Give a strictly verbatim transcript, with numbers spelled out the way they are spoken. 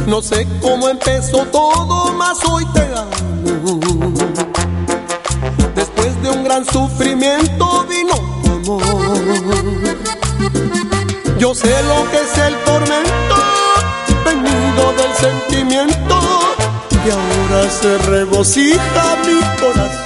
No sé cómo empezó todo, mas hoy te amo. Después de un gran sufrimiento vino tu amor. Yo sé lo que es el tormento venido del sentimiento, y ahora se regocija mi corazón.